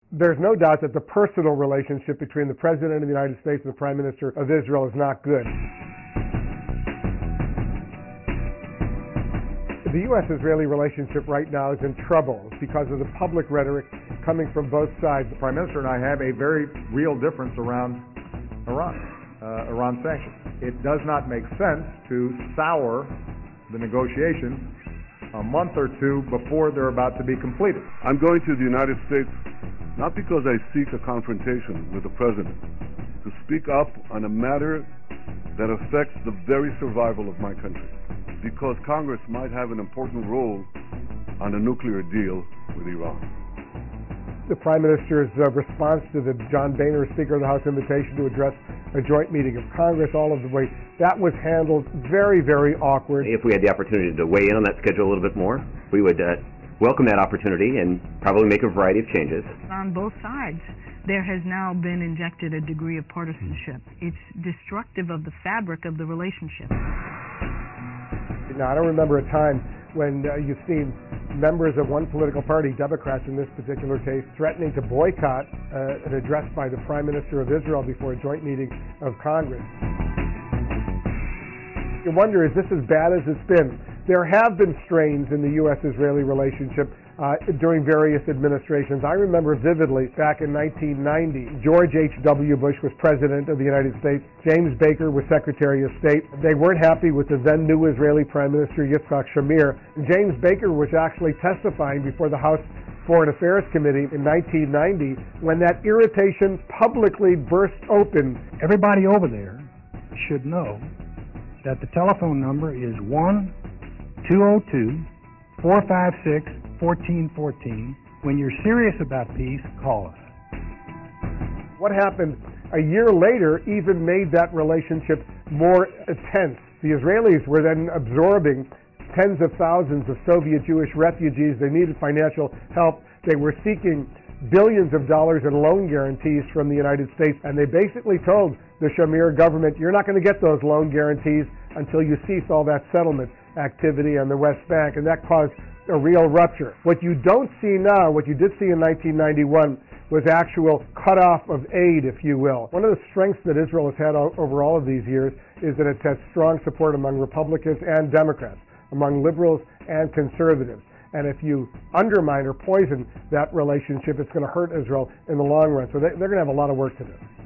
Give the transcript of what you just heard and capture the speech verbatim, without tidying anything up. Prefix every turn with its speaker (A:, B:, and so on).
A: There's no doubt that the personal relationship between the President of the United States and the Prime Minister of Israel is not good. The U S Israeli relationship right now is in trouble because of the public rhetoric coming from both sides.
B: The Prime Minister and I have a very real difference around Iran, uh, Iran sanctions. It does not make sense to sour the negotiations a month or two before they're about to be completed.
C: I'm going to the United States not because I seek a confrontation with the President, to speak up on a matter that affects the very survival of my country, because Congress might have an important role on a nuclear deal with Iran.
A: The Prime Minister's uh, response to the John Boehner, Speaker of the House, invitation to address a joint meeting of Congress, all of the way, that was handled very, very awkward.
D: If we had the opportunity to weigh in on that schedule a little bit more, we would uh, welcome that opportunity and probably make a variety of changes.
E: On both sides, there has now been injected a degree of partisanship. It's destructive of the fabric of the relationship.
A: Now, I don't remember a time when uh, you've seen members of one political party, Democrats in this particular case, threatening to boycott uh, an address by the Prime Minister of Israel before a joint meeting of Congress. You wonder, is this as bad as it's been? There have been strains in the U S Israeli relationship uh, during various administrations. I remember vividly back in nineteen ninety, George H W Bush was President of the United States. James Baker was Secretary of State. They weren't happy with the then new Israeli Prime Minister Yitzhak Shamir. James Baker was actually testifying before the House Foreign Affairs Committee in nineteen ninety when that irritation publicly burst open.
F: Everybody over there should know that the telephone number is one two oh two, four five six, one four one four. When you're serious about peace, call us.
A: What happened a year later even made that relationship more tense. The Israelis were then absorbing tens of thousands of Soviet Jewish refugees. They needed financial help. They were seeking billions of dollars in loan guarantees from the United States, and they basically told the Shamir government, you're not going to get those loan guarantees until you cease all that settlement activity on the West Bank, and that caused a real rupture. What you don't see now, what you did see in nineteen ninety-one, was actual cutoff of aid, if you will. One of the strengths that Israel has had over all of these years is that it's had strong support among Republicans and Democrats, among liberals and conservatives. And if you undermine or poison that relationship, it's going to hurt Israel in the long run. So they, they're going to have a lot of work to do.